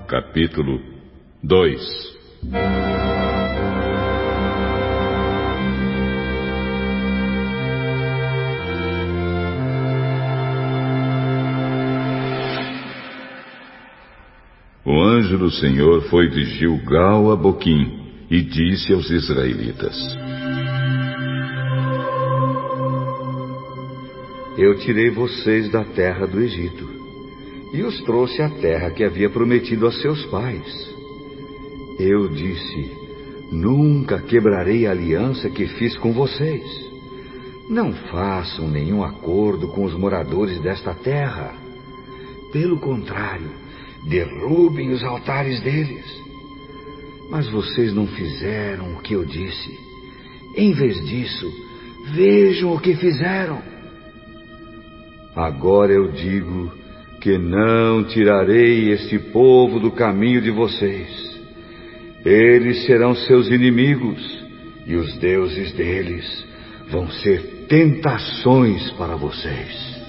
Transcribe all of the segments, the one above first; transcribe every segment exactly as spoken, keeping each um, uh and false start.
Capítulo dois. O anjo do Senhor foi de Gilgal a Boquim e disse aos israelitas: Eu tirei vocês da terra do Egito e os trouxe à terra que havia prometido a seus pais. Eu disse: nunca quebrarei a aliança que fiz com vocês. Não façam nenhum acordo com os moradores desta terra. Pelo contrário, derrubem os altares deles. Mas vocês não fizeram o que eu disse. Em vez disso, vejam o que fizeram. Agora eu digo que não tirarei este povo do caminho de vocês. Eles serão seus inimigos, e os deuses deles vão ser tentações para vocês.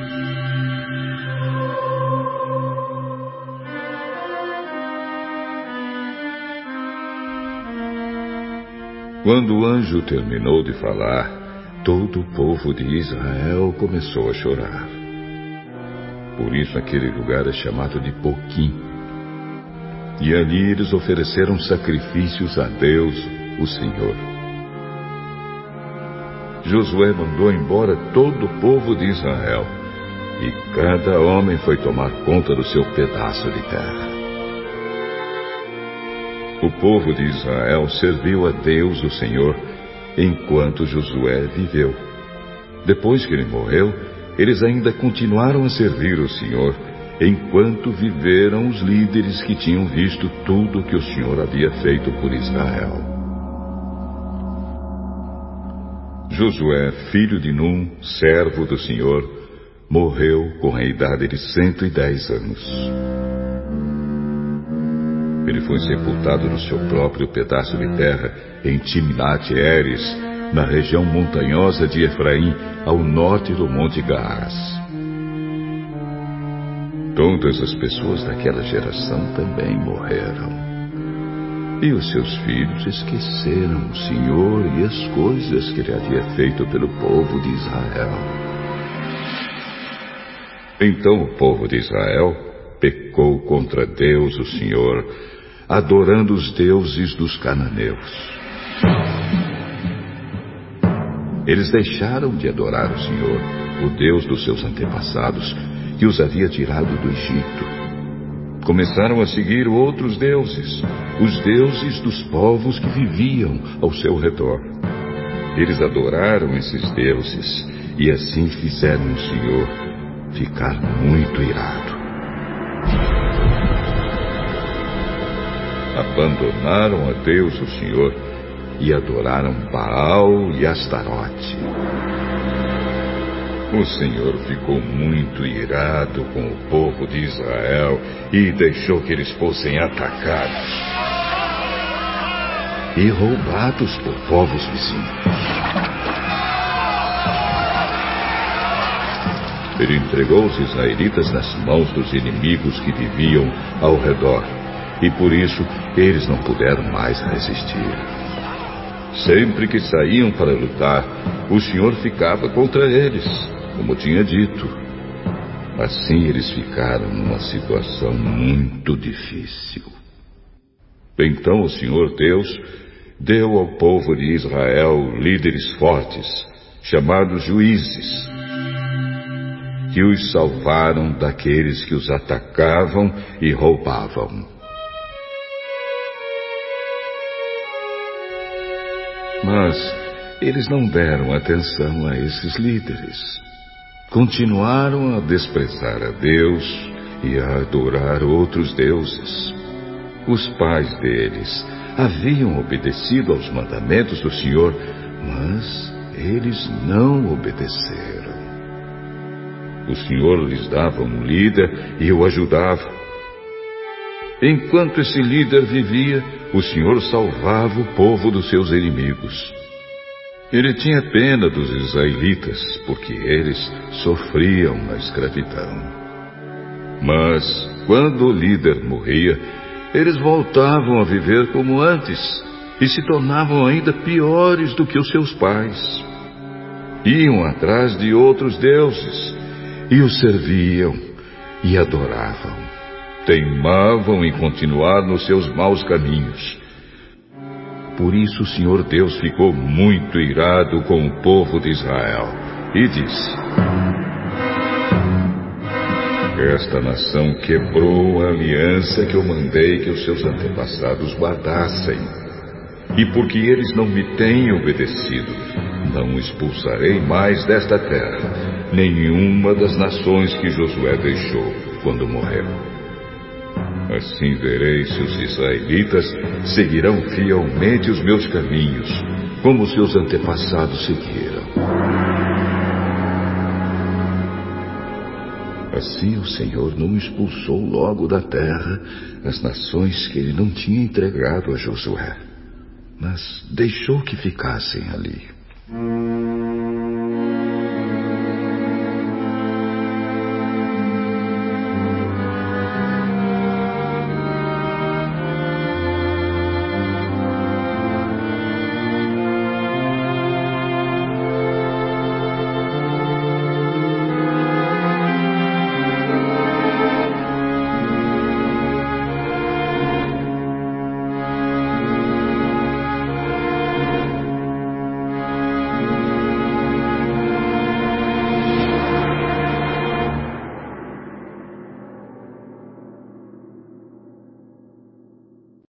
Quando o anjo terminou de falar, todo o povo de Israel começou a chorar. Por isso aquele lugar é chamado de Boquim. E ali eles ofereceram sacrifícios a Deus, o Senhor. Josué mandou embora todo o povo de Israel, e cada homem foi tomar conta do seu pedaço de terra. O povo de Israel serviu a Deus, o Senhor, enquanto Josué viveu. Depois que ele morreu, eles ainda continuaram a servir o Senhor, enquanto viveram os líderes que tinham visto tudo o que o Senhor havia feito por Israel. Josué, filho de Num, servo do Senhor, morreu com a idade de cento e dez anos. Ele foi sepultado no seu próprio pedaço de terra, em Timnat-Heres, na região montanhosa de Efraim, ao norte do Monte Gaás. Todas as pessoas daquela geração também morreram. E os seus filhos esqueceram o Senhor e as coisas que ele havia feito pelo povo de Israel. Então o povo de Israel pecou contra Deus, o Senhor, adorando os deuses dos cananeus. Eles deixaram de adorar o Senhor, o Deus dos seus antepassados, que os havia tirado do Egito. Começaram a seguir outros deuses, os deuses dos povos que viviam ao seu redor. Eles adoraram esses deuses e assim fizeram o Senhor ficar muito irado. Abandonaram a Deus, o Senhor, e adoraram Baal e Astarote. O Senhor ficou muito irado com o povo de Israel e deixou que eles fossem atacados e roubados por povos vizinhos. Ele entregou os israelitas nas mãos dos inimigos que viviam ao redor, e por isso eles não puderam mais resistir. Sempre que saíam para lutar, o Senhor ficava contra eles, como tinha dito. Assim eles ficaram numa situação muito difícil. Então o Senhor Deus deu ao povo de Israel líderes fortes, chamados juízes, que os salvaram daqueles que os atacavam e roubavam. Mas eles não deram atenção a esses líderes. Continuaram a desprezar a Deus e a adorar outros deuses. Os pais deles haviam obedecido aos mandamentos do Senhor, mas eles não obedeceram. O Senhor lhes dava um líder e o ajudava. Enquanto esse líder vivia, o Senhor salvava o povo dos seus inimigos. Ele tinha pena dos israelitas, porque eles sofriam na escravidão. Mas, quando o líder morria, eles voltavam a viver como antes e se tornavam ainda piores do que os seus pais. Iam atrás de outros deuses e os serviam e adoravam. Teimavam em continuar nos seus maus caminhos. Por isso o Senhor Deus ficou muito irado com o povo de Israel e disse: esta nação quebrou a aliança que eu mandei que os seus antepassados guardassem. E porque eles não me têm obedecido, não expulsarei mais desta terra nenhuma das nações que Josué deixou quando morreu. Assim verei se os israelitas seguirão fielmente os meus caminhos, como os seus antepassados seguiram. Assim o Senhor não expulsou logo da terra as nações que ele não tinha entregado a Josué, mas deixou que ficassem ali.